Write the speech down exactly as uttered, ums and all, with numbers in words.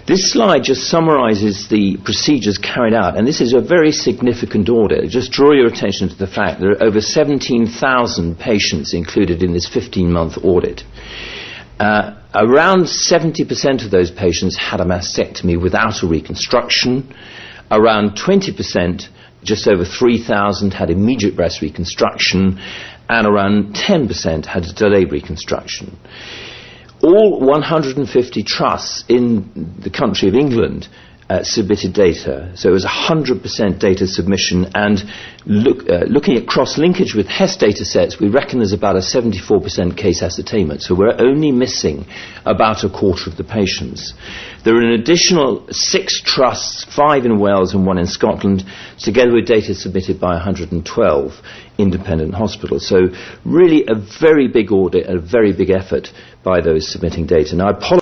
This slide just summarises the procedures carried out, and this is a very significant audit. Just draw your attention to the fact there are over seventeen thousand patients included in this fifteen-month audit. Uh, around seventy percent of those patients had a mastectomy without a reconstruction. Around twenty percent, just over three thousand, had immediate breast reconstruction, and around ten percent had a delayed reconstruction. All one hundred fifty trusts in the country of England uh, submitted data, so it was one hundred percent data submission, and look, uh, looking at cross-linkage with Hess data sets, we reckon there's about a seventy-four percent case ascertainment, so we're only missing about a quarter of the patients. There are an additional six trusts, five in Wales and one in Scotland, together with data submitted by one hundred twelve independent hospitals. So really a very big audit, a very big effort by those submitting data. Now, I apologize